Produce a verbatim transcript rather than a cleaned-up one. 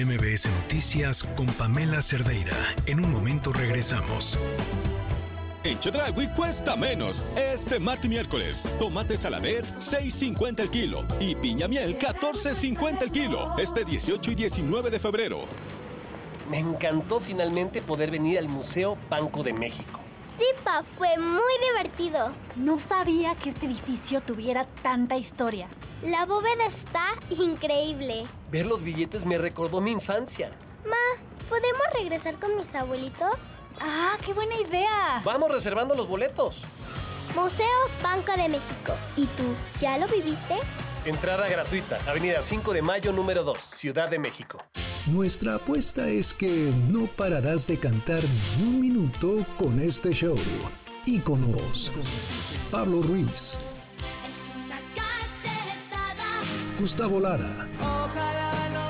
M B S Noticias con Pamela Cerdeira. En un momento regresamos. En Chedraui cuesta menos. Este martes y miércoles. Tomate saladet, seis cincuenta el kilo. Y piña miel, catorce cincuenta el kilo. Este dieciocho y diecinueve de febrero. Me encantó finalmente poder venir al Museo Banco de México. Sí, Pa, fue muy divertido. No sabía que este edificio tuviera tanta historia. La bóveda está increíble. Ver los billetes me recordó mi infancia. Ma, ¿podemos regresar con mis abuelitos? ¡Ah, qué buena idea! Vamos reservando los boletos. Museo Banco de México. ¿Y tú, ya lo viviste? Entrada gratuita, Avenida cinco de Mayo, número dos, Ciudad de México. Nuestra apuesta es que no pararás de cantar ni un minuto con este show. Íconos: Pablo Ruiz, Gustavo Lara, Ojalá